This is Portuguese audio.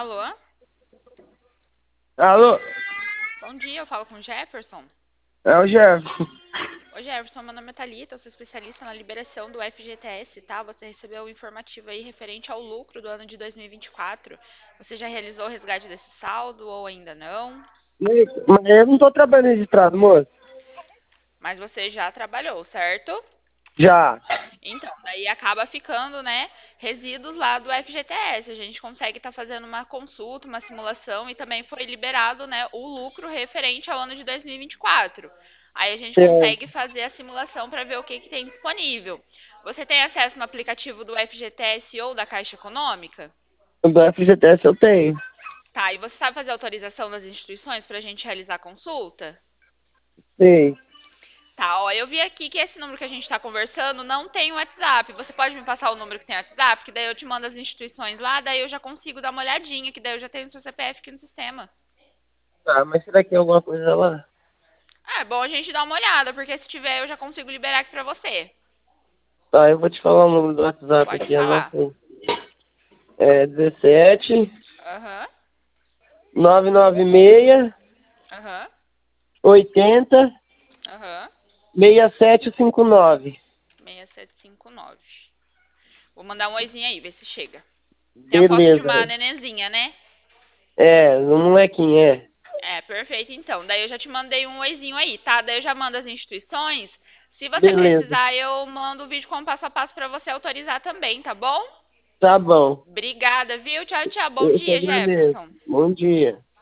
Alô? Alô? Bom dia, eu falo com o Jefferson. É o Jefferson. Oi, Jefferson, meu nome é Thalita, eu sou especialista na liberação do FGTS, tá? Você recebeu um informativo aí referente ao lucro do ano de 2024. Você já realizou o resgate desse saldo ou ainda não? Mas eu não tô trabalhando registrado, moço. Mas você já trabalhou, certo? Já. Então, daí acaba ficando, né, resíduos lá do FGTS. A gente consegue estar fazendo uma consulta, uma simulação e também foi liberado, né, o lucro referente ao ano de 2024. Aí a gente É, consegue fazer a simulação para ver o que tem disponível. Você tem acesso no aplicativo do FGTS ou da Caixa Econômica? do FGTS eu tenho. Tá, e você sabe fazer autorização das instituições para a gente realizar a consulta? Sim. Tá, ó, eu vi aqui que esse número que a gente está conversando não tem o WhatsApp. Você pode me passar o número que tem WhatsApp? Que daí eu te mando as instituições lá, daí eu já consigo dar uma olhadinha, que daí eu já tenho o seu CPF aqui no sistema. Tá, mas será que tem alguma coisa lá? Ah, é bom a gente dar uma olhada, porque se tiver eu já consigo liberar aqui pra você. Tá, eu vou te falar o número do WhatsApp Pode aqui, falar. anota aí. É 17 Aham, 996 aham, 80 aham. 6759. 6759. Vou mandar um oizinho aí, ver se chega. Tem a foto de Beleza. uma nenenzinha, né? É, um molequinho, é. É, perfeito então. Daí eu já te mandei um oizinho aí, tá? Daí eu já mando as instituições. Se você Beleza. precisar, eu mando o vídeo com o passo a passo pra você autorizar também, tá bom? Tá bom. Obrigada, viu? Tchau, tchau. Bom Eu que dia, agradeço. Jefferson. Bom dia.